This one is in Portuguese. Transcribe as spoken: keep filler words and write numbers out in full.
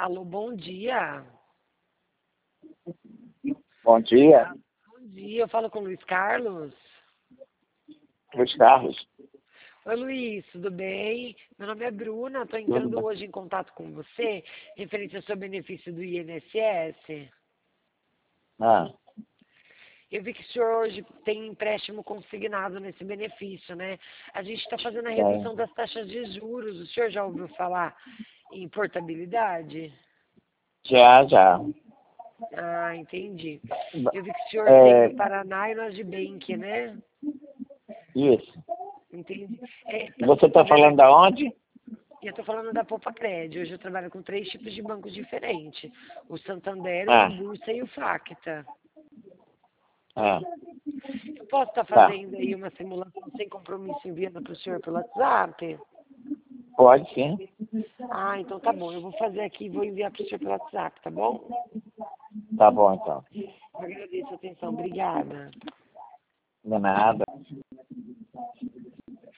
Alô, bom dia. Bom dia, Bom dia, eu falo com o Luiz Carlos. Luiz Carlos. Oi, Luiz, tudo bem? Meu nome é Bruna, estou Tudo entrando bem? hoje em contato com você, referente ao seu benefício do I N S S. Ah, Eu vi que o senhor hoje tem empréstimo consignado nesse benefício, né? A gente está fazendo a redução tem. das taxas de juros. O senhor já ouviu falar em portabilidade? Já, já. Ah, entendi. Eu vi que o senhor tem É, no Paraná e no Agibank, né? isso. Entendi. É, pelo que Você eu tô está vendo falando aqui, da onde? eu estou falando da Poupa Cred. Hoje eu trabalho com três tipos de bancos diferentes. O Santander, o Ah, Inbursa e o Facta. ah, Eu posso estar tá. fazendo aí uma simulação sem compromisso enviando para o senhor pelo WhatsApp? Pode sim. Ah, então tá bom. Eu vou fazer aqui e vou enviar para o senhor pelo WhatsApp, tá bom? Tá bom, então. Eu agradeço a atenção. Obrigada. De nada.